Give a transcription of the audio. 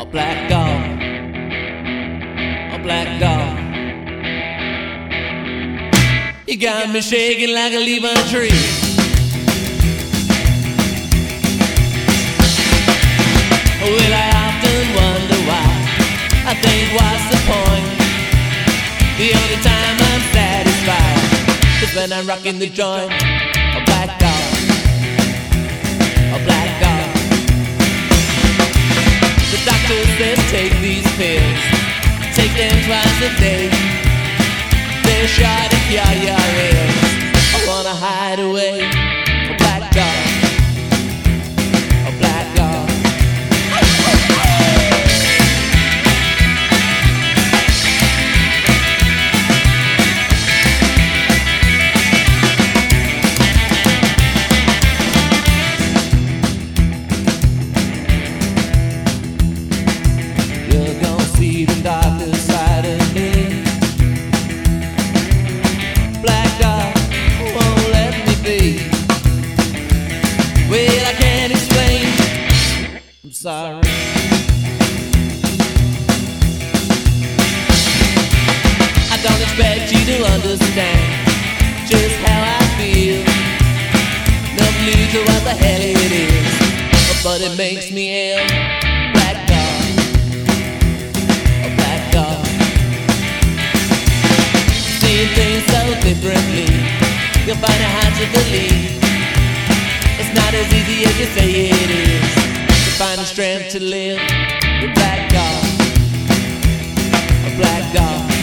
A black dog, a black dog. You got me shaking like a leaf on a tree. Well, I often wonder why. I think what's the point? The only time I'm satisfied is when I'm rocking the joint. A black dog, a black dog. The doctor says take these pills, take them twice a day. They're sure to cure your ills. I wanna hide away. A black dog, a black dog. You're gonna see the darker side of me. Black dog won't let me be. Well, I can't explain. I'm sorry. I don't expect you to understand just how I feel. No clue to what the hell it is, but it makes me ill. Black dog, a black dog. Seeing things so differently, you'll find it hard to believe. It's not as easy as you say it is to find the strength to live. The black dog, a black dog.